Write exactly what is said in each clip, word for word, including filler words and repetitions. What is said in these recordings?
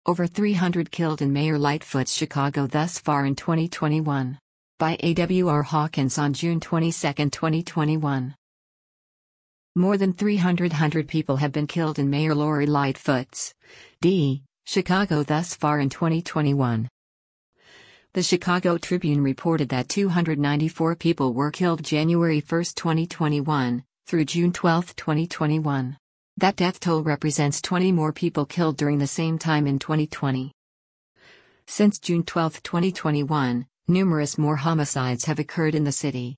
Over three hundred killed in Mayor Lightfoot's Chicago thus far in twenty twenty-one. By A W R Hawkins on June twenty-second, twenty twenty-one. More than three hundred people have been killed in Mayor Lori Lightfoot's D. Chicago thus far in twenty twenty-one. The Chicago Tribune reported that two hundred ninety-four people were killed January first, twenty twenty-one, through June twelfth, twenty twenty-one. That death toll represents twenty more people killed during the same time in twenty twenty. Since June twelfth, twenty twenty-one, numerous more homicides have occurred in the city.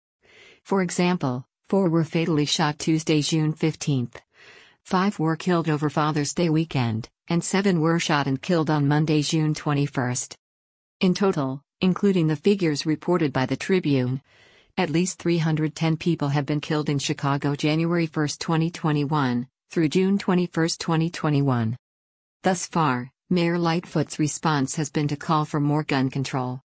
For example, four were fatally shot Tuesday, June fifteenth. Five were killed over Father's Day weekend, and seven were shot and killed on Monday, June twenty-first. In total, including the figures reported by the Tribune, at least three hundred ten people have been killed in Chicago January first, twenty twenty-one, through June twenty-first, twenty twenty-one. Thus far, Mayor Lightfoot's response has been to call for more gun control.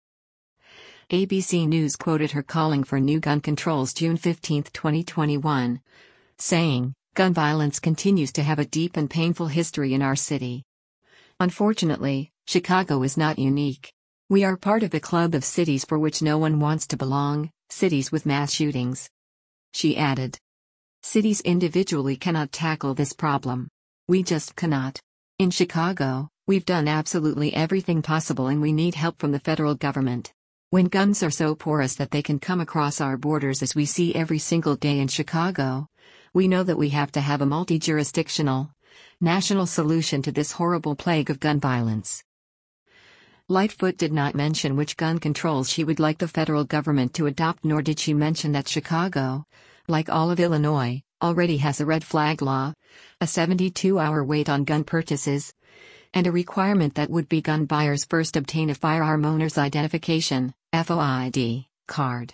A B C News quoted her calling for new gun controls June fifteenth, twenty twenty-one, saying, "Gun violence continues to have a deep and painful history in our city. Unfortunately, Chicago is not unique. We are part of a club of cities for which no one wants to belong, cities with mass shootings." She added, "Cities individually cannot tackle this problem. We just cannot. In Chicago, we've done absolutely everything possible and we need help from the federal government. When guns are so porous that they can come across our borders as we see every single day in Chicago, we know that we have to have a multi-jurisdictional, national solution to this horrible plague of gun violence." Lightfoot did not mention which gun controls she would like the federal government to adopt, nor did she mention that Chicago, like all of Illinois, already has a red flag law, a seventy-two hour wait on gun purchases, and a requirement that would-be gun buyers first obtain a firearm owner's identification (F O I D) card.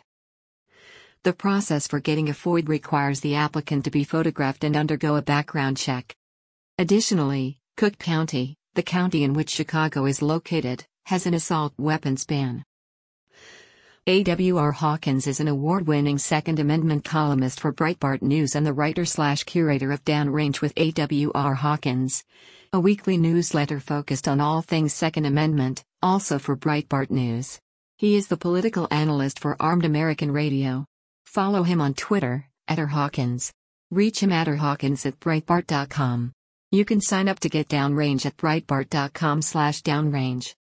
The process for getting a F O I D requires the applicant to be photographed and undergo a background check. Additionally, Cook County, the county in which Chicago is located, has an assault weapons ban. A W R Hawkins is an award-winning Second Amendment columnist for Breitbart News and the writer-slash-curator of Downrange with A W R Hawkins, a weekly newsletter focused on all things Second Amendment, also for Breitbart News. He is the political analyst for Armed American Radio. Follow him on Twitter, at R Hawkins. Reach him at r hawkins at breitbart dot com. You can sign up to get Downrange at breitbart dot com slash downrange.